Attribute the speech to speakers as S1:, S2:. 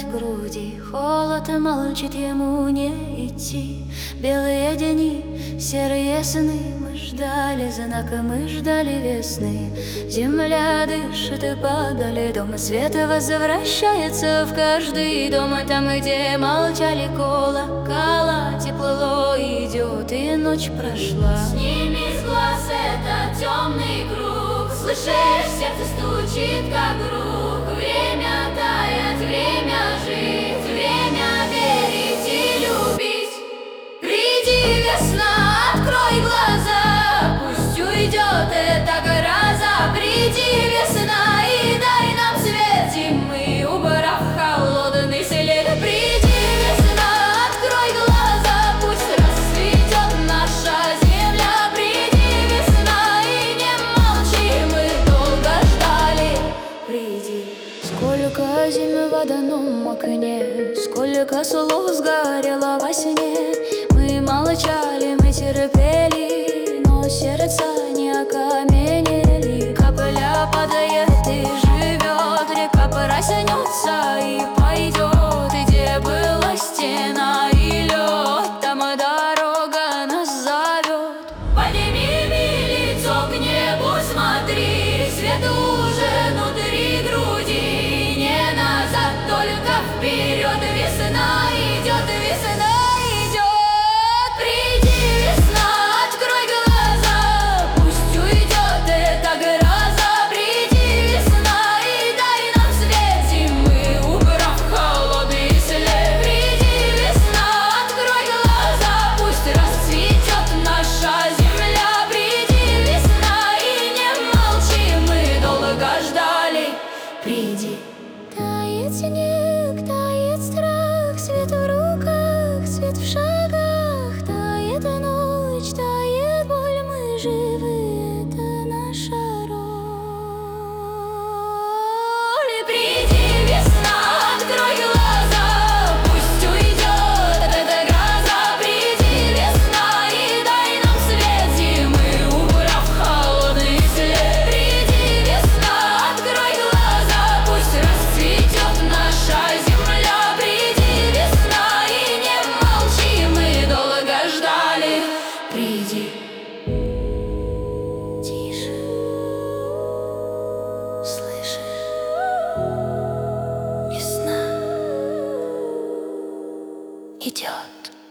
S1: в груди, холод молчит, ему не идти. Белые дни, серые сны, мы ждали знака, мы ждали весны. Земля дышит и падали дома, свет возвращается в каждый дом. И там, где молчали колокола, тепло идет и ночь прошла.
S2: Сними с глаз этот темный круг, слышишь, сердце стучит, как друг. Время тает, время жить, время верить и любить. Приди, весна, открой глаза, пусть уйдет эта гроза. Приди, весна, и дай нам свет зимы, убрав холодный след. Приди, весна, открой глаза, пусть расцветет наша земля. Приди, весна, и не молчи, мы долго ждали. Приди.
S1: Сколько зим в одном окне, сколько слов сгорело во сне. Мы молчали, мы терпели, но сердца не окаменели. Капля падает и живет, река проснется и пойдет. И где была стена и лед, там дорога нас зовет.
S2: Подними лицо к небу, смотри, свет уже внутри груди. Не назад, только вперед, весна идет, весна идет. Приди, весна, открой глаза, пусть уйдет эта гроза. Приди, весна, и дай нам свет зимы, убрав холодный след. Приди, весна, открой глаза, пусть расцветет наша земля. Приди, весна, и не молчи, мы долго ждали. Приди.
S1: Тает снег, тает страх, свет в руках, свет в шагах. Тает ночь, тает боль, мы живы, это наша роль.
S2: Приди, весна, открой глаза, пусть уйдет эта гроза. Приди, весна, и дай нам свет зимы, убрав холодный след. Приди, весна, открой глаза, пусть расцветет наша земля. Приди, весна, и не молчи, мы долго ждали. Приди.
S1: Тише, слышишь? Весна идет.